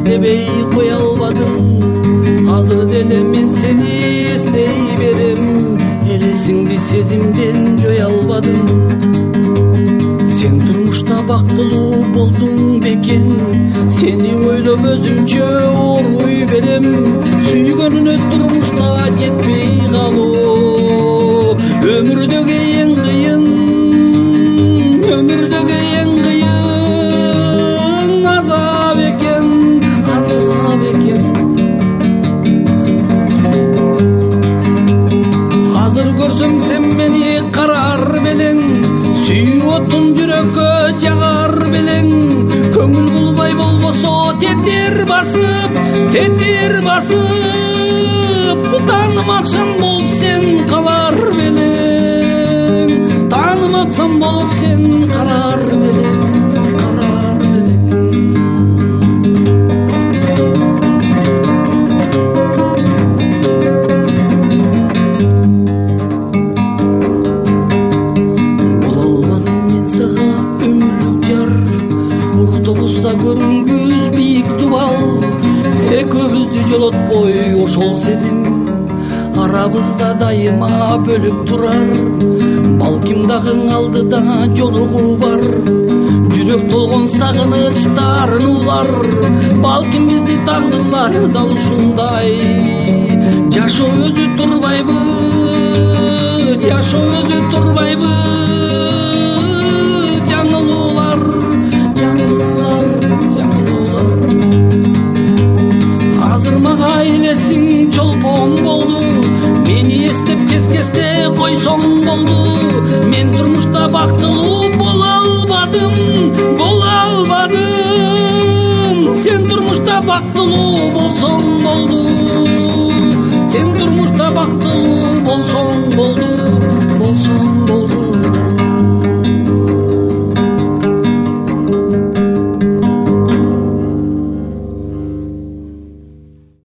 эстебей кое албадым. Азыр деле мен сени эстей берем, элесиңди сезимден жой албадым. Сен турмушта бактылуу болдуң бекен, сени ойлоп өзүмчө ооруй берем. Сүйгөнүнө турмушта жетпей калуу өмүрдөгү эң кыйын, өмүрдөгү эң кыйын азап экен, азап экен. Азыр көрсөм сен мени карар белең, сүйүп отун жүрөккө жагар белең. Көңүл булбай болбосо тетир басып таанымаксан болуп сен калар белең. Таанымаксан болуп сен карар белең, карар белең. Бола албадым мен сага өмүрлүк жар, уртобузда көрүнгүз бийик дубал. Экөөбүздү жолотпой ошол сезим, арабызда дайыма бөлүп турар. Балким дагы алдыда жолугуу бар, жүрөк толгон сагынычтарын улар. Балким бизди тагдырлар дал ушундай. Жашоо өзү турбайбы, жашоо өзү турбайбы. Жаңылуулар, жаңылуулар, жаңылуулар. Азыр мага элесиң чолпон болду, мени эстеп кескесте койсоң болду. Мен турмушта бактылуу бола албадым, бола албадым. Сен турмушта бактылуу болсоң болду, сен турмушта бактылуу